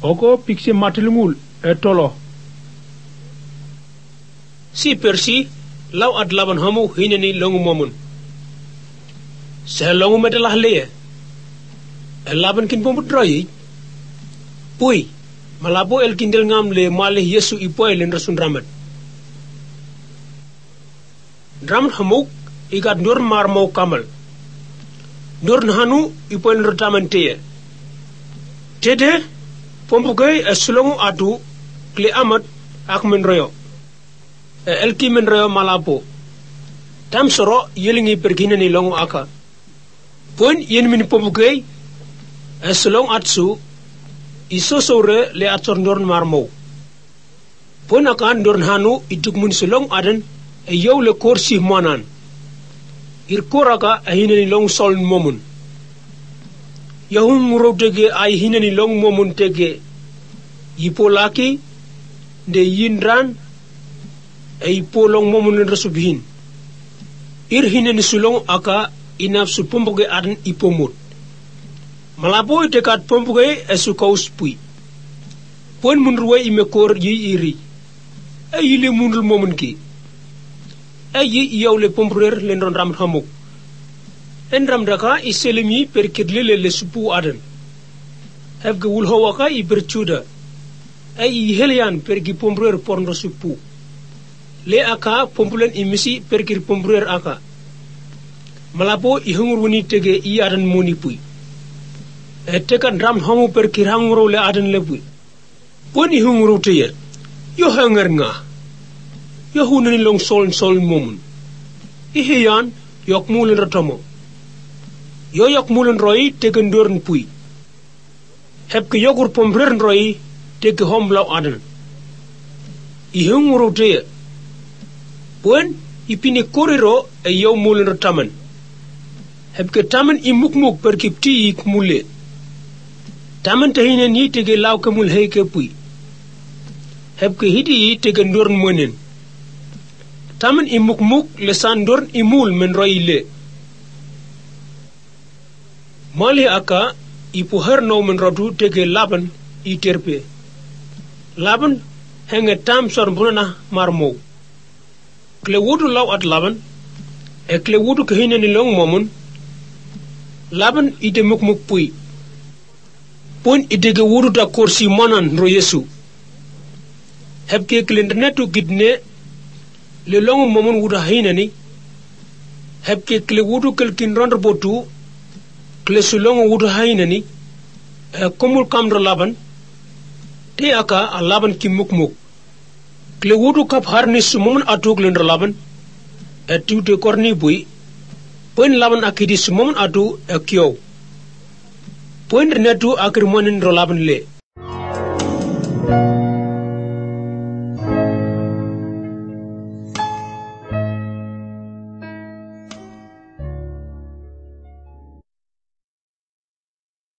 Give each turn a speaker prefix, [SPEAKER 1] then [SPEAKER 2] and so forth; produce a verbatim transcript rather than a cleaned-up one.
[SPEAKER 1] oko piksi matilungul etolo
[SPEAKER 2] si persi law ad laban hamu hineni longu momun se longu medalah leye laban kin pombu droyi pui malabo el kindel ngam le male yesu ipoy len rasun ramat dram hamuk igat nur mar mau kamal nur nahanu ipoy len rotamanteye tede pombu gay esulongu atu kle amat ak men royo el ki men royo malabo tam soro yelingi pergina ni longu aka pon yen min pombu gay esulong atsu iso sore le ator ndorn marmo pon akan ndorn hanu iduk mun sulong aden e yow le korsi monan ir koraka ahinani long sol momun yahum muro tege ay hinani long momun tege yipolaki de yindran e yipolong momun rasubhin ir hinani sulong aka inaf su pomboge aden ipomut malaboy tekat pomboge esu kaus pui pon munruwe imekor yi iri ay le munul momun ki ay yow le pombreur len ron ram hamuk en ram daka iselemi per kidle le supu aden have ge wul hawaka i berchuda ay helian per gi pombreur porno supu le aka pompulen imisi per gi pombreur aka malabo i hungur woni tege i aden moni pui e tekan ram hamu per ki hangro le aden le pui poni hunguru teye yo hanger nga yo hunani long sol sol momun ihiyan yok mulen ratomo yo yok mulen roy tegen dorn pui heb ke yogur pombrern roy tege homlaw aden ihunguru teye pon ipine koriro e yow mulen rataman heb ke taman imukmuk per kipti ik mule taman tahine ni tege law kamul heyke pui heb ke hidi tege dorn monen taman imukmuk lesan dorn imul men royle mali aka ipu herno men rodu tege laban iterpe laban henge tam sor bunana marmo kle wudu law at laban e kle wudu ke hineni long momun laban ide mukmuk pui pon idege wudu ta korsi monan ro yesu hebke klendenetu gidne le long momun wudu hinani hebke kle wudu kelkin rondre botu kle su long wudu hinani e komul kamro laban te aka a laban ki mukmuk kle wudu kap harnis momun atuk lendro laban e tuute korni bui pon laban akidi su momun atu e kyo pon netu akir monin ro laban le